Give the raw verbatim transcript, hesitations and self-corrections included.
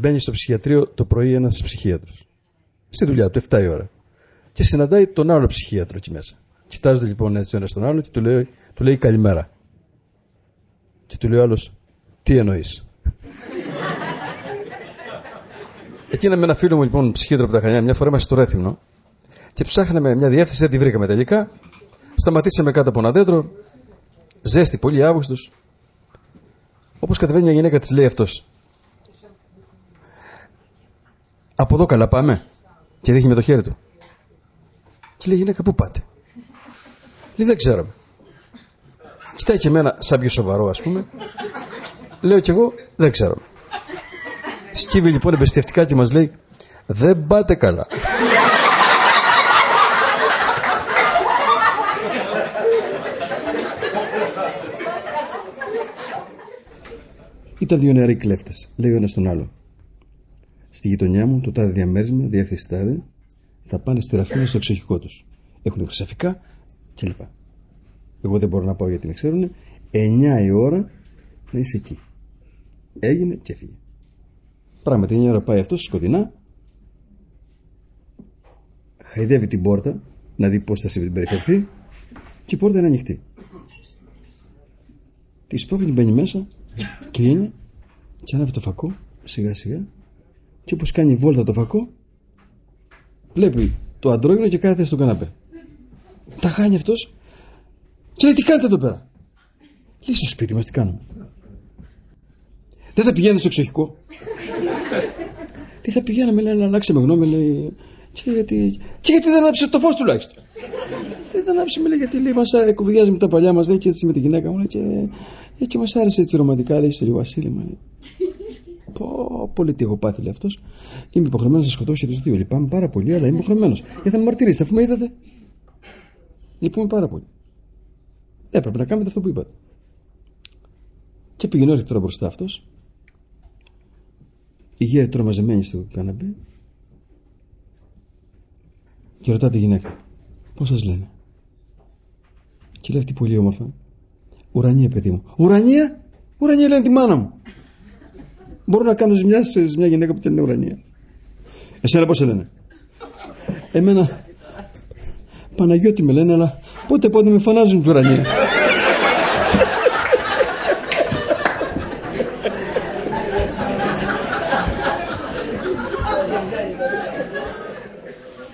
Μπαίνει στο ψυχιατρίο το πρωί ένας ψυχίατρος. Στη δουλειά του, εφτά η ώρα. Και συναντάει τον άλλο ψυχίατρο εκεί μέσα. Κοιτάζονται λοιπόν έτσι ο ένας τον άλλο και του λέει, του λέει καλημέρα. Και του λέει ο άλλος, τι εννοείς? Εκείνα με ένα φίλο μου λοιπόν ψυχίατρο από τα Χανιά, μια φορά είμαστε στο Ρέθυμνο και ψάχναμε μια διεύθυνση, δεν τη βρήκαμε τελικά. Σταματήσαμε κάτω από ένα δέντρο, ζέστη, πολύ Αύγουστος. Όπως κατεβαίνει μια γυναίκα, της λέει αυτός, από εδώ καλά πάμε? Και δείχνει με το χέρι του. Και λέει, γυναίκα, πού πάτε? Λέει, δεν ξέρω. Κοιτάει και εμένα σαν πιο σοβαρό, ας πούμε. Λέω κι εγώ, δεν ξέρω. Σκύβει λοιπόν εμπιστευτικά και μας λέει, δεν πάτε καλά. Ήταν δύο νεαροί κλέφτες. Λέει ο ένας τον άλλο, στη γειτονιά μου το τάδε διαμέρισμα, διεύθυνση τάδε, θα πάνε στη Ραφίνα στο εξοχικό τους. Έχουν χρυσαφικά κλπ. Εγώ δεν μπορώ να πάω γιατί με ξέρουν. εννιά η ώρα να είσαι εκεί. Έγινε και έφυγε. Πράγματι εννιά η ώρα πάει αυτός σκοτεινά, χαϊδεύει την πόρτα να δει πώς θα συμπεριφερθεί και η πόρτα είναι ανοιχτή. Τη σπρώχνει, μπαίνει μέσα, κλείνει και ανάβει το φακό σιγά σιγά και όπως κάνει βόλτα το φακό βλέπει το αντρόγυνο και κάθεται στον καναπέ. Τα χάνει αυτός και λέει, τι κάνετε εδώ πέρα? Λέει, στο σπίτι μας τι κάνουμε? Δεν θα πηγαίνετε στο εξοχικό? Τι θα πηγαίναμε, λέει, να αλλάξαμε γνώμη, λέει, και γιατί, και γιατί δεν ανάψε το φως τουλάχιστον? Δεν θα ανάψει, λέει, γιατί λέει, μας κουβιάζει με τα παλιά μας, λέει, και έτσι με τη γυναίκα μου, λέει, και, και μας άρεσε έτσι ρομαντικά, λέει, σε λίγο ασύλημα. Πω, πολύ τι έχω πάθει, λέει αυτός. Είμαι υποχρεωμένος να σκοτώσω τους δύο. Λυπάμαι πάρα πολύ, αλλά είμαι υποχρεωμένος. Γιατί θα με μαρτυρήσετε, αφού με είδατε. Λυπούμε πάρα πολύ. Έπρεπε να κάνετε αυτό που είπατε. Και πήγαινε όρθιο τώρα μπροστά αυτός. Η γέρη τώρα μαζεμένη στο καναπέ. Και ρωτά τη γυναίκα, πώς σας λένε? Και λέει αυτή πολύ όμορφα, Ουρανία, παιδί μου. Ουρανία? Ουρανία λένε τη μάνα μου. Μπορώ να κάνω ζημιά σε μια γυναίκα που την είναι Ουρανία. Εσένα πώς σε λένε? Εμένα Παναγιώτη με λένε, αλλά πότε πότε με φανάζουν την Ουρανία.